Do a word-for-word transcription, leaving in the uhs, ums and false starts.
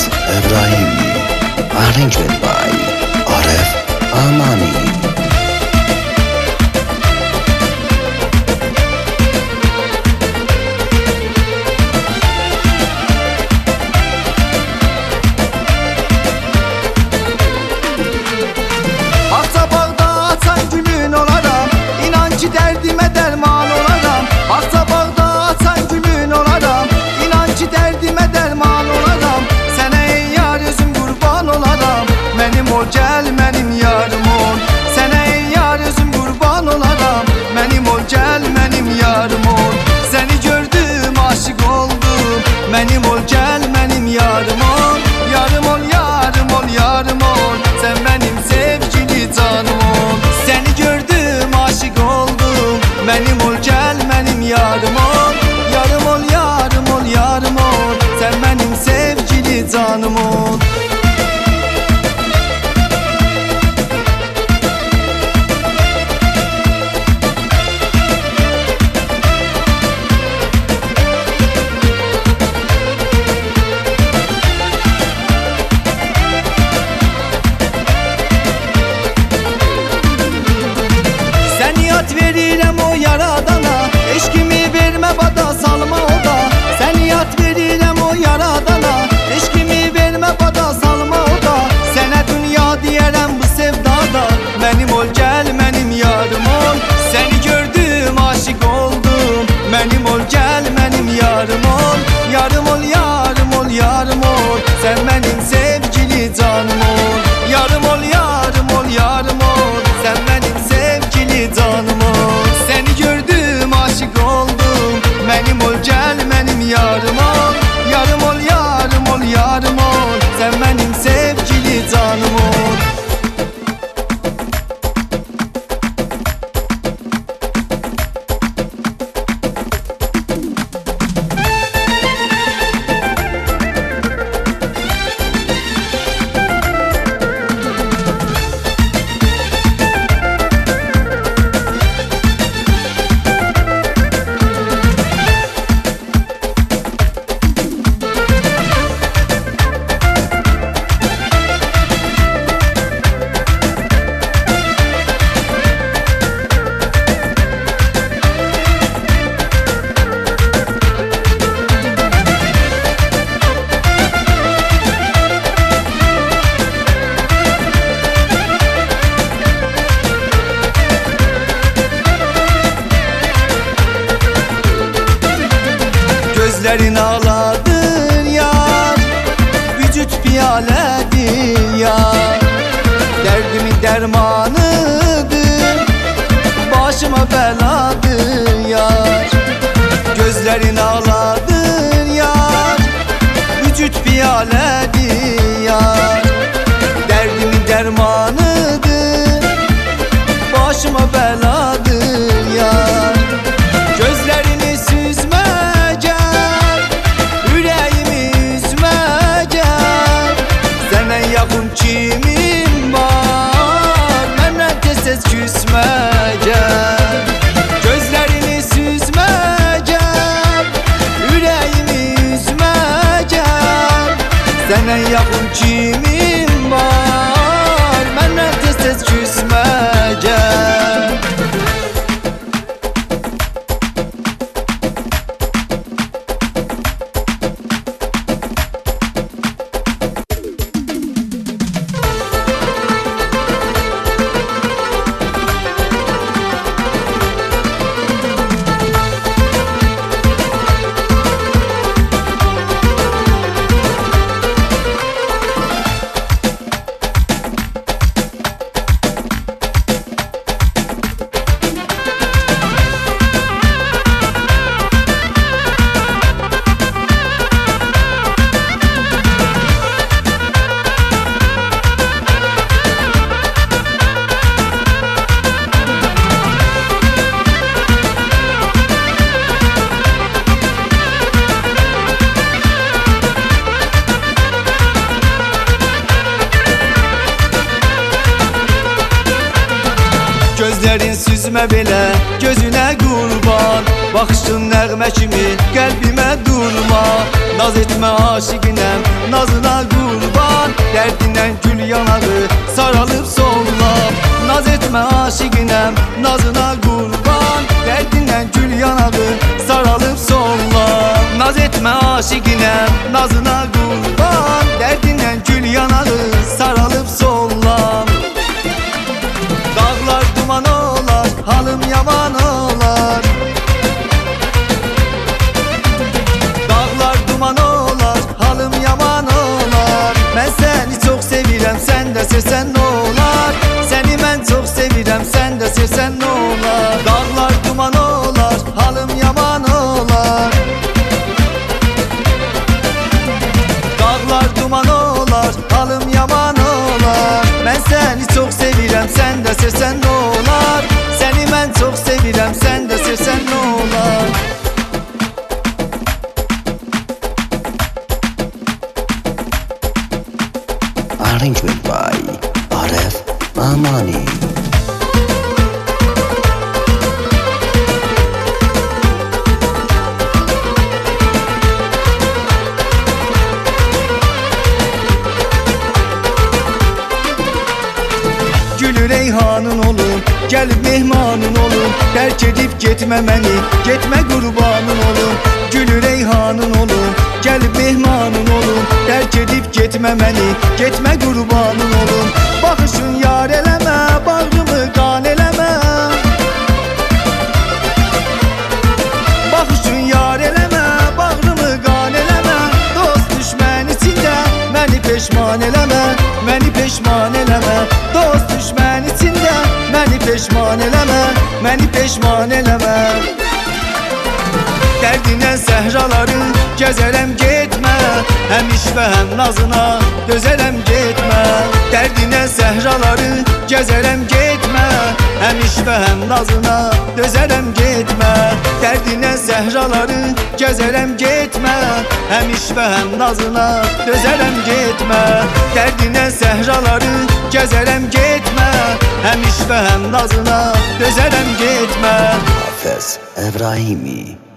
Aziz İbrahimi, Arrangement by Arif Amani. Derdime derman olaram, Aksa bağda açan gülün olaram. İnan ki derdime derman olaram. Sənə ey yar özüm qurban olaram. Mənim ol gəl, mənim yarım ol. Sənə ey yar özüm qurban olaram. Mənim ol gəl, mənim yarım ol. Səni gördüm, aşık oldum. Mənim ol gəl, mənim yarım ol. Yarım ol, yarım ol, yarım ol. Sən mənim sevgili canım ol. Səni gördüm, aşık oldum. Mənim ol gəl, mənim yarım ol. Yarım ol, yarım ol, yarım ol. Sən mənim sevgili canım ol. Səniyat verirəm o yaradana, eşkimi vermə bada salma oda. Səniyat verirəm o yaradana, eşkimi vermə bada salma oda. Sənə dünya deyərəm bu sevdada. Mənim ol gəl, mənim yarım ol. Səni gördüm, aşık oldum. Mənim ol gəl, mənim yarım ol. Yarım ol, yarım ol, yarım ol. Sən mənim sevgili canım ol. Yarım ol, yarım ol, yarım ol. Sən mənim sevgili canım ol. Səni gördüm, aşık oldum. Mənim ol gəl, mənim yarım ol. Yarım ol, yarım ol, yarım ol. Sən mənim sevgili canım ol. Gözlerin ağladın yar, vücut piyalədir yar. Derdimin dermanıdır, başıma beladır yar. Gözlerin ağladın yar, vücut piyalədir yar. Derdimin dermanıdır, başıma beladır yar. Gözlerini süzme yakın kimim var, mənə tez-tez küsmə gəl. Gözlərini süzmə gəl, ürəyimi üzmə gəl. Sənə yaxın kimim var, mənə tez-tez küsmə gəl. Gözlerin süzme bile gözüne kurban. Baxışın nəğmə kimi qəlbimə durma. Naz etmə aşiqinəm, nazına qurban. Dərdindən gül yanağı saralıb sollam. Naz etmə aşiqinəm, nazına qurban. Dərdindən gül yanağı saralıb sollam. Naz etmə aşiqinəm, nazına qurban. Dərdindən gül yanağı saralıb sollam. Dağlar duman olar, halım yaman olar. Dağlar duman olar, halım yaman olar. Mən səni çox sevirəm, sən də sevsən nə olar? Səni mən çox sevirəm, sən də sevsən nə olar? Dağlar duman olar, halım yaman olar. Dağlar duman olar, halım yaman olar. Mən səni çox sevirəm, sən də sevsən nə olar? Səni mən çox sevirəm, sən də sevsən nə olar? Arrangement by Arif Amani. Gülü reyhanın olum, gəlib mehmanın olum. Tərk edib getmə məni, getmə qurbanın olum. Gülü reyhanın olum, gəlib mehmanın olum. Tərk edib getmə məni, getmə qurbanın olum. Baxışın yar eləmə, bağrımı qan eləmə. Baxışın yar eləmə, bağrımı qan eləmə. Dost düşmən içində məni peşman eləmə, məni peşman eləmə. Dost düşmən içində məni peşman eləmə, məni peşman eləmə. Dərdinə səhraları gəzərəm getmə, həm işvə həm nazına dözərəm getmə. Dərdinə səhraları gəzərəm getmə, həm işvə həm nazına dözərəm getmə. Dərdinə səhraları gəzərəm getmə, həm işvə həm nazına dözərəm getmə. Dərdinə səhraları gəzərəm getmə, həm işvə həm nazına dözərəm getmə. Hafez Ebrahimi.